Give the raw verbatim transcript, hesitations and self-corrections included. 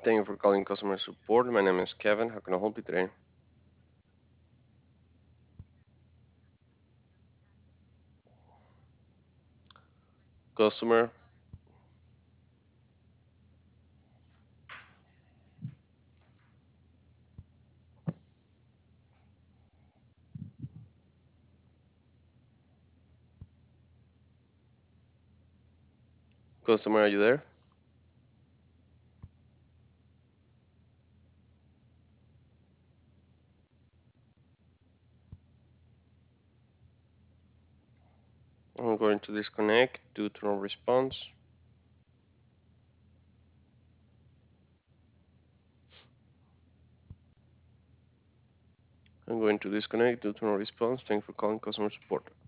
Thank you for calling customer support. My name is Kevin. How can I help you today? Customer, customer, are you there? I'm going to disconnect due to no response. I'm going to disconnect due to no response. Thank you for calling customer support.